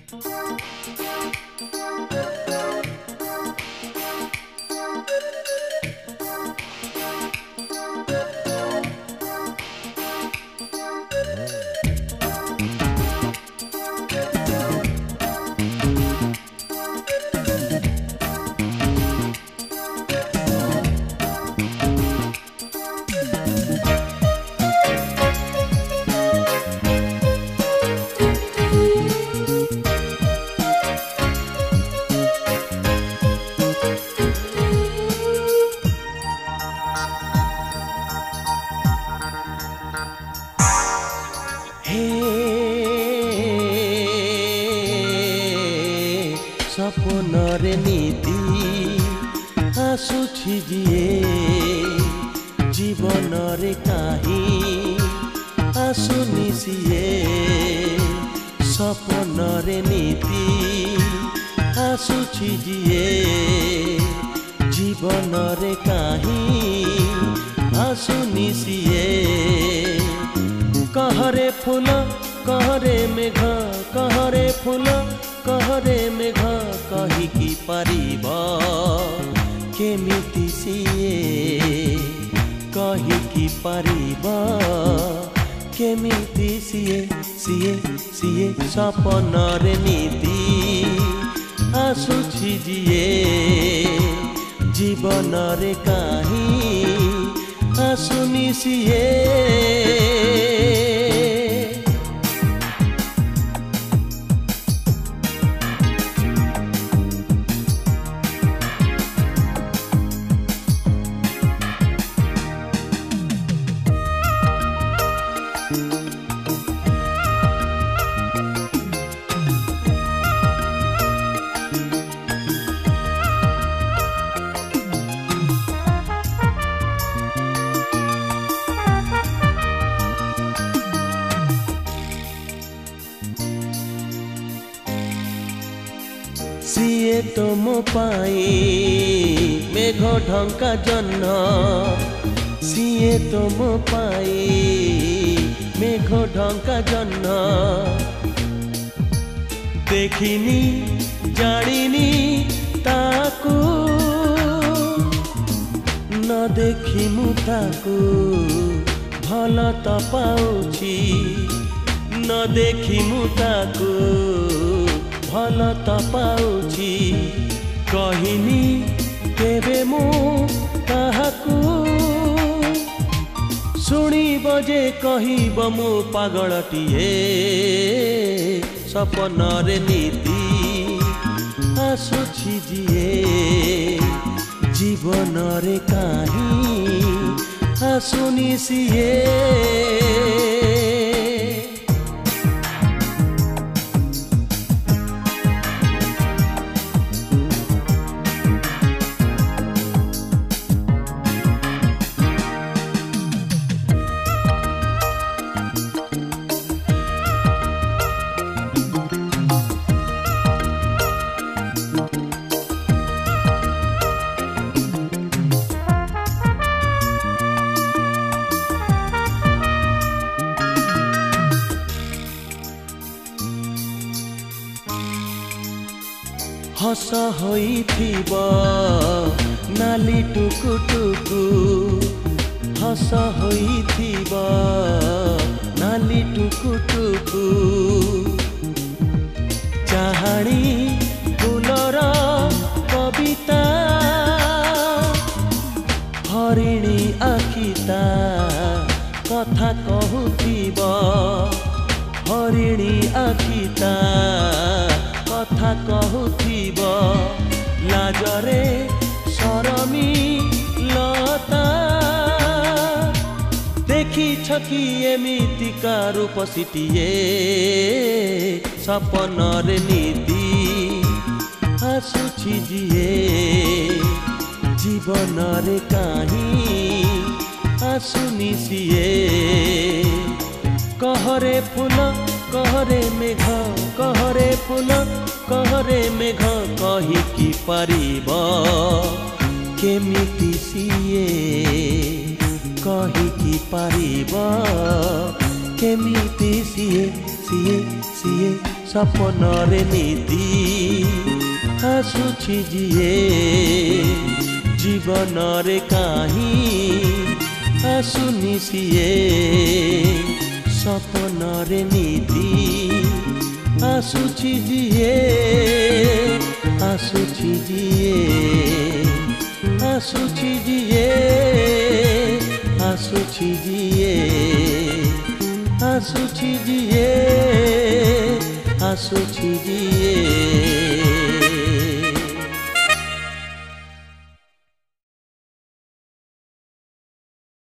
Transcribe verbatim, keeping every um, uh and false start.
सपनरे नीति आसुछि जिए जीवनरे काही आसुनि सिए सपनरे नीति आसुछि जिए जीवनरे काही आसुनि सिए कहरे फूल कहरे मेघ कहरे फूल कहरे मेघ कहिकी पारिब केमिति सिए कहिकी पारिब केमिति सिए सिए सिए सपनरे नीति आसुछि जिए जीवनरे काही आसुनि सिए सिए तो मो पाई मेघ ढंका जन्न सिए तो मो पाई मेघ ढंका जन्न देखिनी जानिनी ताकू न देखी मु ताकू भल तो पाउछि न देखी मु ताकू भल तो पाउछि कहिनी केबे मु ताहाकू शुणिब जे कहिब मु पागलटिए सपनरे नीति आसुछि जिए जीवनरे काही आसुनि सिए हस होइथिब नाली टुकु टुकु हस होइथिब नाली टुकु टुकु चाहाणी फुलर कविता हरिणी आखिता कथा कहूथिब हरिणी आखिता कथा कहूथिब लाजरे सरमी लता देखी छकी एमितिका रूपसीटिए सपनरे नीति आसुछि जिए जीवनरे काही आसुनि सिए कहरे फूल कहरे मेघ कहरे फूल कहरे मेघ कहिकी पारिब केमिति सिए कहिकी पारिब केमिति सिए सिए सिए सपनरे नीति आसुछि जिए जीवनरे काहीं आसुनि सिए सपनरे नीति आसुछि जिए आसुछि जिए आसुछि जिए आसुछि जिए आसुछि जिए आसुछि जिए।